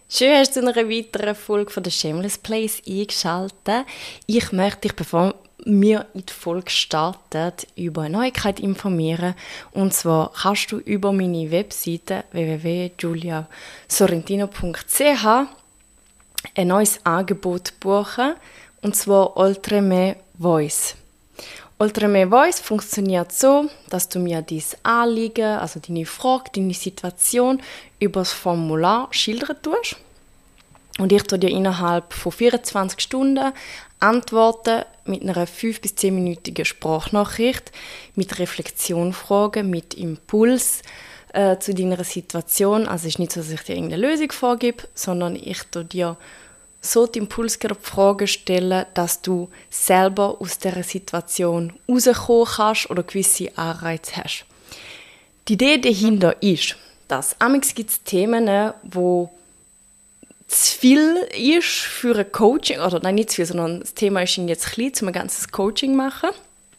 Schön, hast du zu einer weiteren Folge von der Shameless Place eingeschaltet. Ich möchte dich, bevor wir in die Folge starten, über eine Neuigkeit informieren. Und zwar kannst du über meine Webseite www.juliasorrentino.ch ein neues Angebot buchen, und zwar Oltreme Voice. Oltreme Voice funktioniert so, dass du mir dein Anliegen, also deine Frage, deine Situation über das Formular schildern tust. Und ich tue dir innerhalb von 24 Stunden antworten mit einer 5- bis 10-minütigen Sprachnachricht, mit Reflexionfragen, mit Impuls zu deiner Situation. Also es ist nicht so, dass ich dir irgendeine Lösung vorgebe, sondern ich tue dir so die Impulsfragen stellen, dass du selber aus dieser Situation rauskommen kannst oder gewisse Anreize hast. Die Idee dahinter ist, dass amigs gibt es Themen, wo zu viel ist für ein Coaching, oder nein, nicht zu viel, sondern das Thema ist jetzt klein, um ein ganzes Coaching zu machen.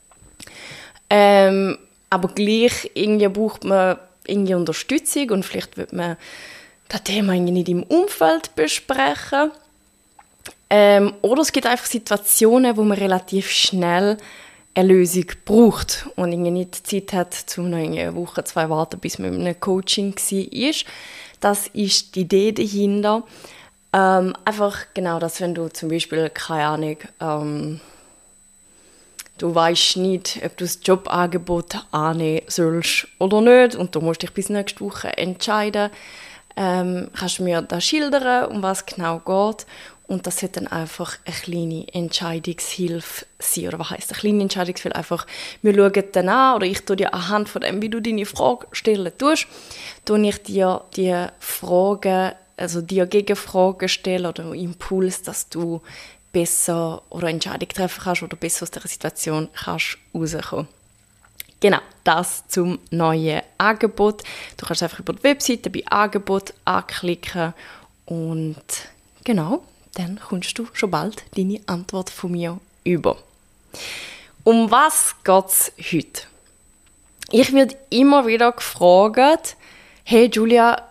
Aber gleich irgendwie braucht man irgendwie Unterstützung und vielleicht wird man das Thema irgendwie nicht im Umfeld besprechen. Oder es gibt einfach Situationen, wo man relativ schnell eine Lösung braucht und irgendwie nicht Zeit hat, um noch eine Woche, 2 warten, bis man in einem Coaching war. Das ist die Idee dahinter. Einfach genau das, wenn du zum Beispiel, keine Ahnung, du weißt nicht, ob du das Jobangebot annehmen sollst oder nicht und du musst dich bis nächste Woche entscheiden, kannst du mir da schildern, um was genau geht. Und das sollte dann einfach eine kleine Entscheidungshilfe sein. Oder was heisst eine kleine Entscheidungshilfe? Einfach, wir schauen dann an, oder ich tue dir anhand von dem, wie du deine Frage stellen tust, tue ich dir die Fragen, also dir Gegenfragen stellen oder Impuls, dass du besser oder Entscheidungen treffen kannst oder besser aus dieser Situation kannst rauskommen. Genau, das zum neuen Angebot. Du kannst einfach über die Webseite bei Angebot anklicken und genau, dann kommst du schon bald deine Antwort von mir über. Um was geht es heute? Ich werde immer wieder gefragt, hey Julia,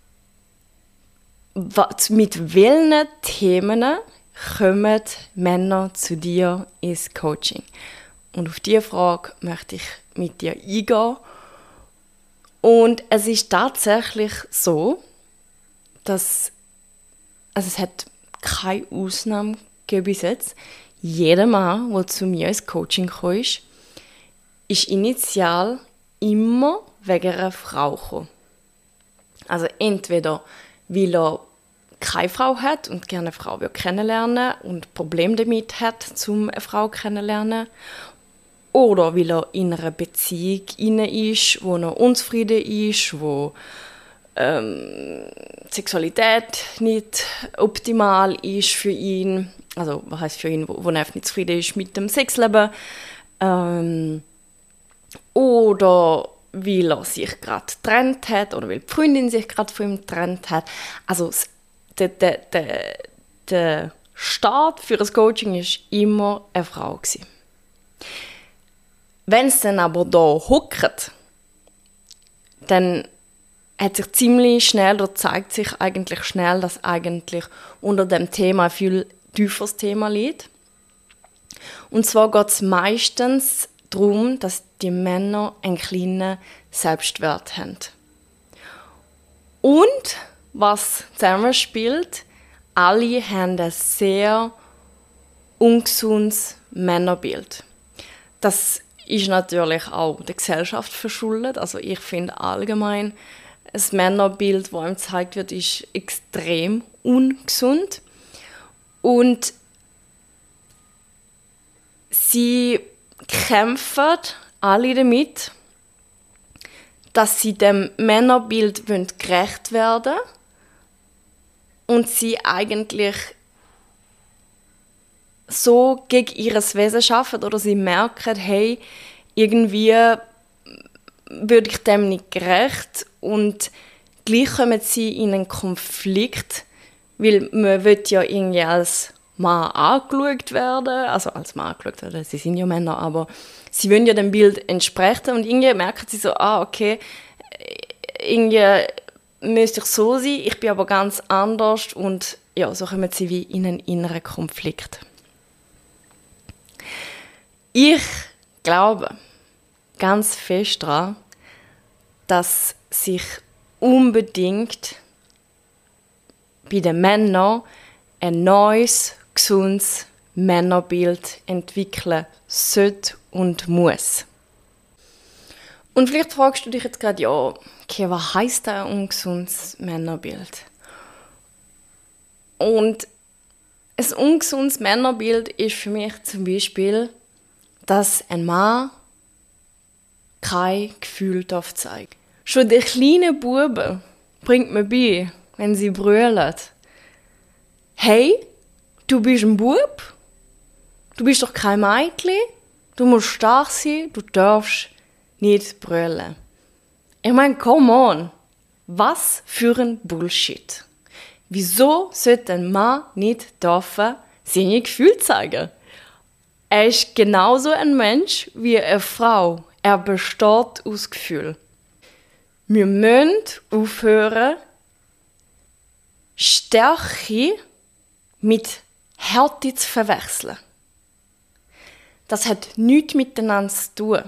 mit welchen Themen kommen Männer zu dir ins Coaching? Und auf diese Frage möchte ich mit dir eingehen. Und es ist tatsächlich so, dass es hat keine Ausnahme gegeben bis jetzt. Jeder Mann, der zu mir ins Coaching kam, ist initial immer wegen einer Frau gekommen. Also entweder weil er keine Frau hat und gerne eine Frau kennenlernen und Probleme damit hat, eine Frau kennenlernen. Oder weil er in einer Beziehung ist, wo er unzufrieden ist, wo Sexualität nicht optimal ist für ihn, also was heisst für ihn, wo er einfach nicht zufrieden ist mit dem Sexleben, oder weil er sich gerade getrennt hat oder weil die Freundin sich gerade von ihm getrennt hat. Also der Start für das Coaching war immer eine Frau gewesen. Wenn es dann aber da hockt, dann hat sich ziemlich schnell, oder zeigt sich eigentlich schnell, dass eigentlich unter dem Thema ein viel tieferes Thema liegt. Und zwar geht es meistens darum, dass die Männer einen kleinen Selbstwert haben. Und was zusammenspielt, alle haben ein sehr ungesundes Männerbild. Das ist natürlich auch der Gesellschaft verschuldet. Also ich finde allgemein, ein Männerbild, das einem gezeigt wird, ist extrem ungesund. Und sie kämpfen alle damit, dass sie dem Männerbild gerecht werden wollen und sie eigentlich so gegen ihr Wesen arbeiten oder sie merken, hey, irgendwie würde ich dem nicht gerecht und gleich kommen sie in einen Konflikt, weil man will ja irgendwie als Mann angeschaut werden, also als Mann angeschaut werden, sie sind ja Männer, aber sie wollen ja dem Bild entsprechen und irgendwie merken sie so, okay, irgendwie müsste ich so sein, ich bin aber ganz anders und ja, so kommen sie wie in einen inneren Konflikt. Ich glaube ganz fest daran, dass sich unbedingt bei den Männern ein neues, gesundes Männerbild entwickeln sollte und muss. Und vielleicht fragst du dich jetzt gerade, ja, okay, was heisst ein ungesundes Männerbild? Und ein ungesundes Männerbild ist für mich zum Beispiel, dass ein Mann kein Gefühl zeigen darf. Schon die kleinen Buben bringt mir bei, wenn sie brüllen. Hey, du bist ein Bub, du bist doch kein Mädchen, du musst stark sein, du darfst nicht brüllen. Ich meine, come on, was für ein Bullshit. Wieso sollte ein Mann nicht dürfen seine Gefühle zeigen? Er ist genauso ein Mensch wie eine Frau. Er besteht aus Gefühl. Wir müssen aufhören, Stärke mit Härte zu verwechseln. Das hat nichts miteinander zu tun.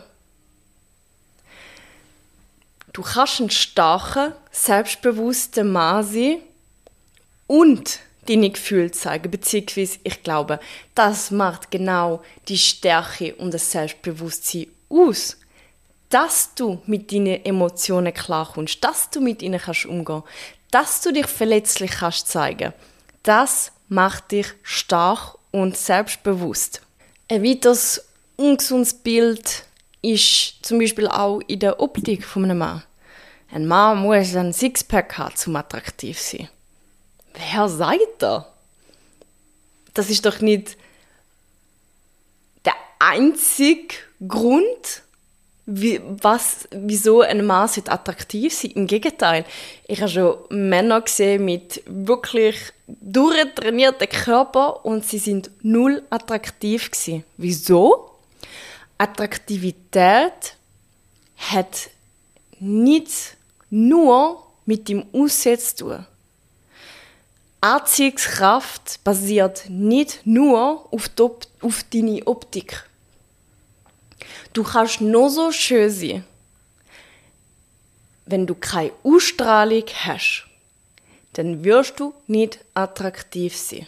Du kannst ein starker, selbstbewusster Mann sein und deine Gefühle zeigen, beziehungsweise ich glaube, das macht genau die Stärke und das Selbstbewusstsein aus. Dass du mit deinen Emotionen klarkommst, dass du mit ihnen umgehen kannst, dass du dich verletzlich kannst zeigen, das macht dich stark und selbstbewusst. Ein weiteres ungesundes Bild ist zum Beispiel auch in der Optik von einem Mann. Ein Mann muss ein Sixpack haben, um attraktiv zu sein. Wer sagt das? Das ist doch nicht der einzige Grund, wieso ein Mann attraktiv sein sollte. Im Gegenteil, ich habe schon Männer gesehen mit wirklich durchtrainierten Körper und sie sind null attraktiv gewesen. Wieso? Attraktivität hat nicht nur mit dem Aussehen zu tun. Anziehungskraft basiert nicht nur auf deine Optik. Du kannst nur so schön sein, wenn du keine Ausstrahlung hast, dann wirst du nicht attraktiv sein.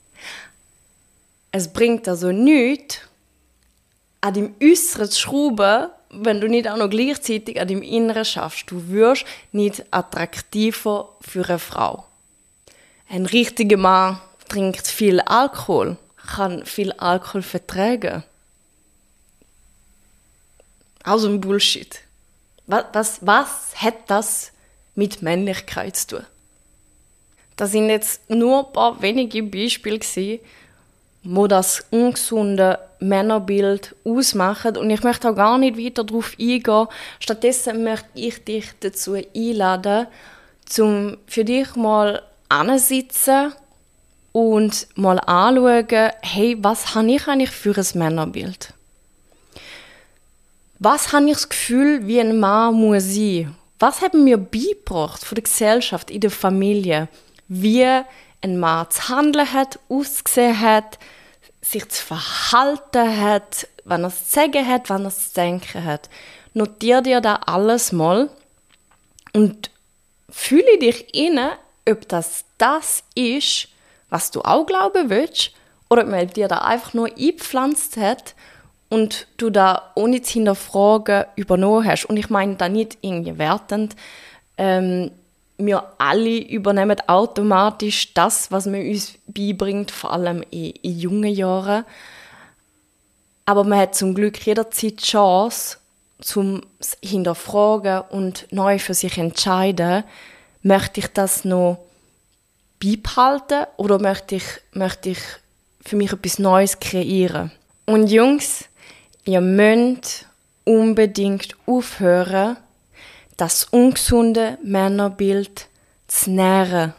Es bringt also nichts, an deinem Äußeren zu schrauben, wenn du nicht auch noch gleichzeitig an deinem Inneren schaffst. Du wirst nicht attraktiver für eine Frau. Ein richtiger Mann trinkt viel Alkohol, kann viel Alkohol vertragen. Also ein Bullshit. Was hat das mit Männlichkeit zu tun? Das sind jetzt nur ein paar wenige Beispiele gewesen, wo das ungesunde Männerbild ausmachen. Und ich möchte auch gar nicht weiter darauf eingehen. Stattdessen möchte ich dich dazu einladen, zum für dich mal hinsitzen und mal anschauen, hey, was habe ich eigentlich für ein Männerbild? Was habe ich das Gefühl, wie ein Mann muss sein? Was haben wir beigebracht von der Gesellschaft, in der Familie? Wie ein Mann zu handeln hat, ausgesehen hat, sich zu verhalten hat, wann er es zu sagen hat, wann er es zu denken hat. Notiere dir da alles mal und fühle dich inne, ob das ist, was du auch glauben willst, oder ob man dir da einfach nur eingepflanzt hat und du da ohne zu hinterfragen übernommen hast. Und ich meine da nicht irgendwie wertend. Wir alle übernehmen automatisch das, was man uns beibringt, vor allem in jungen Jahren. Aber man hat zum Glück jederzeit die Chance, zum hinterfragen und neu für sich entscheiden, möchte ich das noch beibehalten oder möchte ich für mich etwas Neues kreieren. Und Jungs, ihr müsst unbedingt aufhören, das ungesunde Männerbild zu nähren.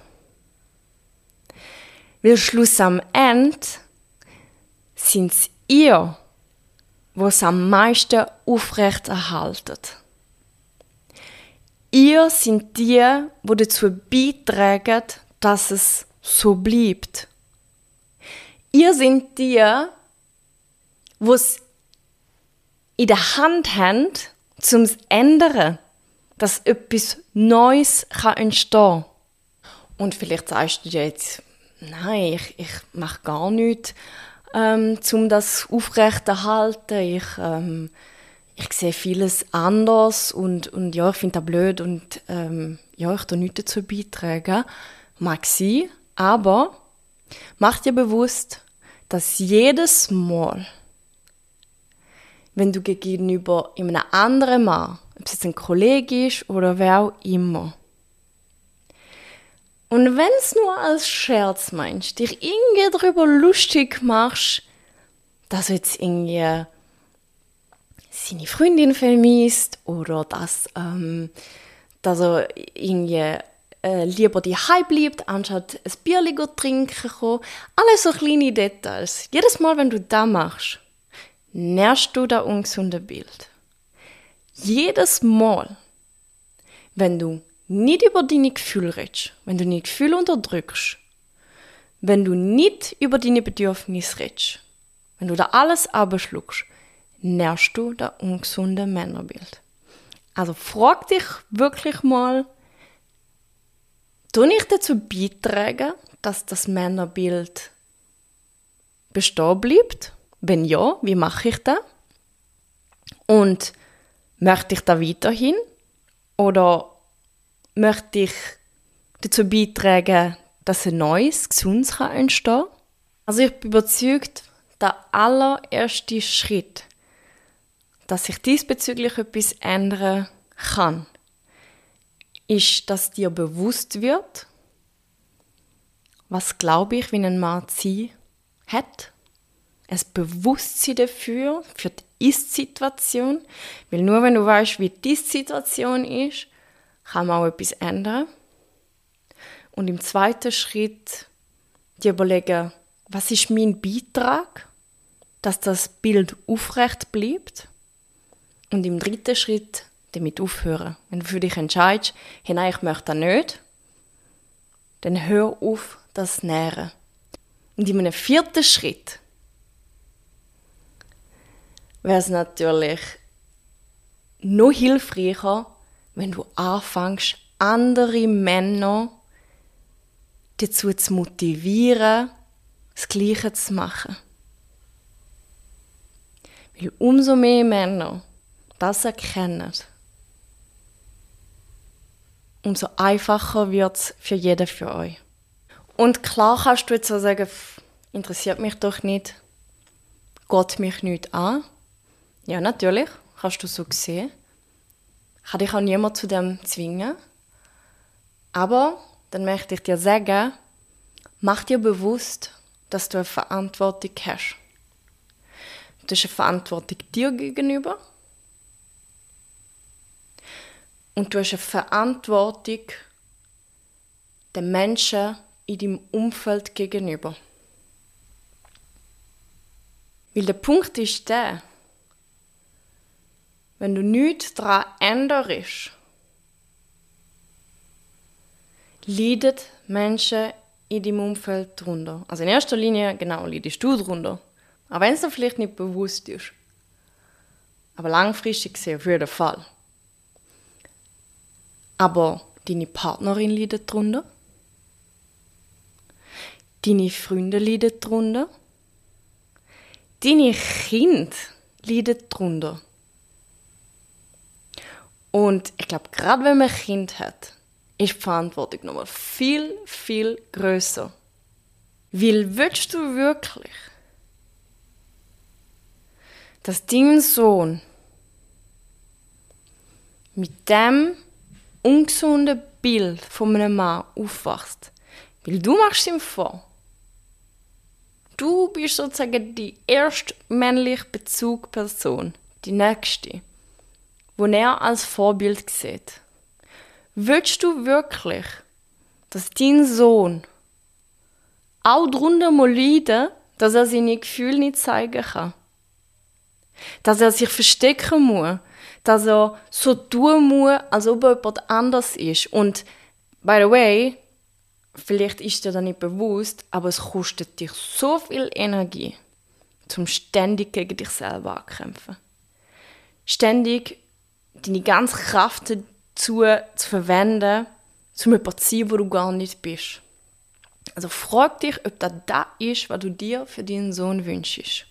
Weil Schluss am Ende sind es ihr, die es am meisten aufrechterhalten. Ihr seid die dazu beitragen, dass es so bleibt. Ihr seid die es in der Hand haben, um es zu ändern, dass etwas Neues entstehen kann. Und vielleicht sagst du dir jetzt, nein, ich mache gar nichts, um das aufrechterhalten. Ich sehe vieles anders und ja, ich finde das blöd und ja, ich tue nichts dazu beitragen. Mag sein, aber mach dir bewusst, dass jedes Mal, wenn du gegenüber einem anderen Mann, ob es jetzt ein Kollege ist oder wer auch immer, und wenn es nur als Scherz meinst, dich irgendwie darüber lustig machst, dass du jetzt irgendwie seine Freundin vermisst oder dass er irgendwie lieber daheim bleibt, anstatt ein Bierchen trinken kann. Alles so kleine Details. Jedes Mal, wenn du das machst, nährst du das ungesunde Bild. Jedes Mal, wenn du nicht über deine Gefühle redest, wenn du deine Gefühle unterdrückst, wenn du nicht über deine Bedürfnisse redest, wenn du da alles abschluckst, nährst du das ungesunde Männerbild. Also frag dich wirklich mal, tue ich dazu beitragen, dass das Männerbild bestehen bleibt? Wenn ja, wie mache ich das? Und möchte ich da weiterhin? Oder möchte ich dazu beitragen, dass ein neues, gesundes entstehen kann? Also ich bin überzeugt, der allererste Schritt, dass sich diesbezüglich etwas ändern kann, ist, dass dir bewusst wird, was glaube ich, wie ein Mann zu sein hat. Ein Bewusstsein dafür, für die Ist-Situation. Weil nur wenn du weißt, wie die Ist-Situation ist, kann man auch etwas ändern. Und im zweiten Schritt dir überlegen, was ist mein Beitrag, dass das Bild aufrecht bleibt. Und im dritten Schritt damit aufhören. Wenn du für dich entscheidest, hey, nein, ich möchte das nicht, dann hör auf, das zu nähren. Und in einem vierten Schritt wäre es natürlich noch hilfreicher, wenn du anfängst, andere Männer dazu zu motivieren, das Gleiche zu machen. Weil umso mehr Männer das erkennen, umso einfacher wird es für jeden von euch. Und klar kannst du jetzt auch sagen, interessiert mich doch nicht, geht mich nicht an. Ja, natürlich, kannst du so sehen. Kann dich auch niemand zu dem zwingen. Aber dann möchte ich dir sagen, mach dir bewusst, dass du eine Verantwortung hast. Du hast eine Verantwortung dir gegenüber. Und du hast eine Verantwortung den Menschen in deinem Umfeld gegenüber. Weil der Punkt ist der, wenn du nichts daran änderst, leiden Menschen in deinem Umfeld darunter. Also in erster Linie, genau, leidest du darunter. Auch wenn es dir vielleicht nicht bewusst ist. Aber langfristig gesehen auf jeden Fall. Aber deine Partnerin leidet darunter. Deine Freunde leiden darunter. Deine Kinder leiden darunter. Und ich glaube, gerade wenn man ein Kind hat, ist die Verantwortung nochmal viel, viel grösser. Weil willst du wirklich, dass dein Sohn mit dem ungesunden Bild von einem Mann aufwachst? Weil du machst ihm vor. Du bist sozusagen die erste männliche Bezugsperson, die nächste, die er als Vorbild sieht. Willst du wirklich, dass dein Sohn auch darunter leiden muss, dass er seine Gefühle nicht zeigen kann? Dass er sich verstecken muss? dass er so tun muss, als ob er jemand anders ist. Und, by the way, vielleicht ist dir das nicht bewusst, aber es kostet dich so viel Energie, zum ständig gegen dich selber ankämpfen. Ständig deine ganze Kraft dazu zu verwenden, um jemand zu sein, wo du gar nicht bist. Also frag dich, ob das ist, was du dir für deinen Sohn wünschst.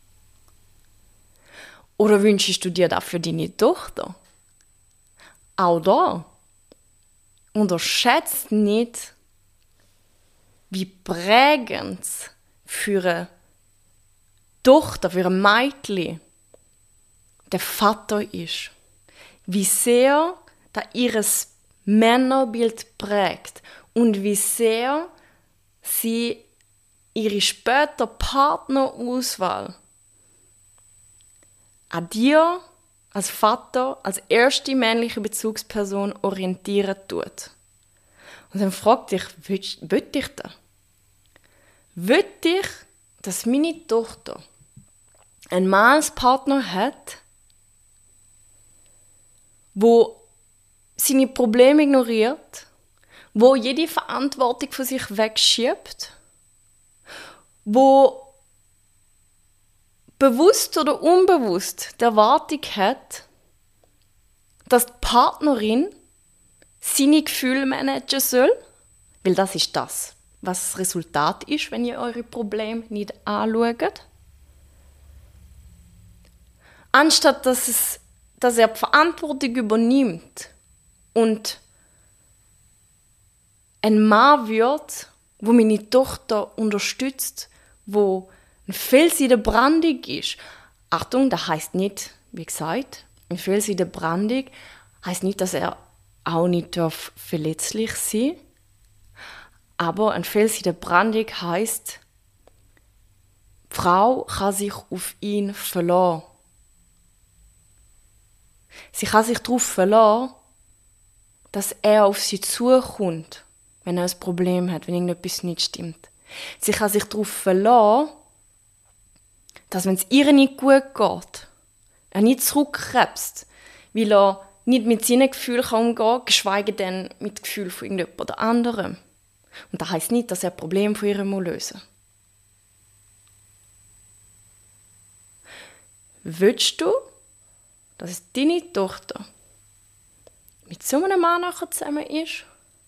Oder wünschst du dir das für deine Tochter? Auch da. Unterschätzt nicht, wie prägend für eine Tochter, für ein Mädchen der Vater ist. Wie sehr das ihr Männerbild prägt und wie sehr sie ihre spätere Partnerauswahl an dir als Vater, als erste männliche Bezugsperson orientieren tut. Und dann frag dich, will ich das? Will ich, dass meine Tochter einen Mann als Partner hat, wo seine Probleme ignoriert, wo jede Verantwortung von sich wegschiebt, wo bewusst oder unbewusst die Erwartung hat, dass die Partnerin seine Gefühle managen soll, weil das ist das, was das Resultat ist, wenn ihr eure Probleme nicht anschaut. Anstatt dass er die Verantwortung übernimmt und ein Mann wird, wo meine Tochter unterstützt, wo ein Fels in der Brandung ist. Achtung, das heisst nicht, wie gesagt, ein Fels in der Brandung heisst nicht, dass er auch nicht verletzlich sein darf. Aber ein Fels in der Brandung heisst, die Frau kann sich auf ihn verlassen. Sie kann sich darauf verlassen, dass er auf sie zukommt, wenn er ein Problem hat, wenn irgendetwas nicht stimmt. Sie kann sich darauf verlassen, dass wenn es ihr nicht gut geht, er nicht zurückkrebst, weil er nicht mit seinen Gefühlen umgehen kann, geschweige denn mit dem Gefühl von irgendjemand anderem. Und das heisst nicht, dass er ein Problem von ihr lösen muss. Willst du, dass deine Tochter mit so einem Mann nachher zusammen ist?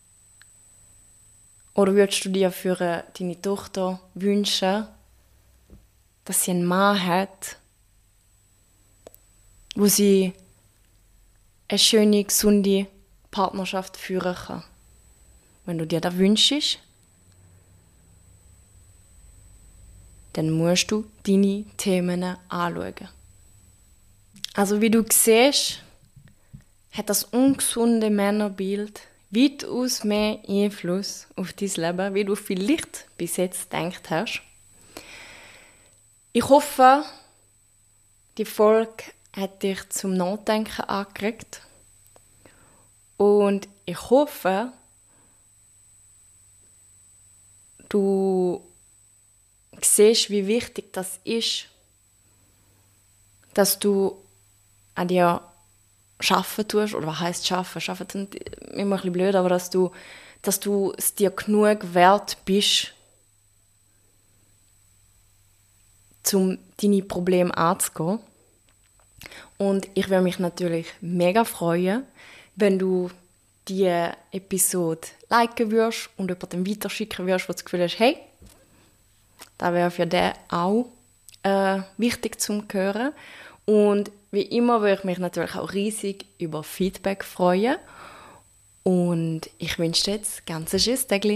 Oder würdest du dir für deine Tochter wünschen, dass sie einen Mann hat, wo sie eine schöne, gesunde Partnerschaft führen kann? Wenn du dir das wünschst, dann musst du deine Themen anschauen. Also wie du siehst, hat das ungesunde Männerbild weitaus mehr Einfluss auf dein Leben, wie du vielleicht bis jetzt gedacht hast. Ich hoffe, die Folge hat dich zum Nachdenken angeregt. Und ich hoffe, du siehst, wie wichtig das ist, dass du an dir arbeiten tust, oder was heisst arbeiten? Arbeiten ist immer ein bisschen blöd, aber dass du es dir genug wert bist, um deine Probleme anzugehen. Und ich würde mich natürlich mega freuen, wenn du diese Episode liken würdest und jemandem weiterschicken würdest, der das Gefühl hast, hey, das wäre für den auch wichtig zum Hören. Und wie immer würde ich mich natürlich auch riesig über Feedback freuen. Und ich wünsche dir jetzt ganz ein schönes Tag.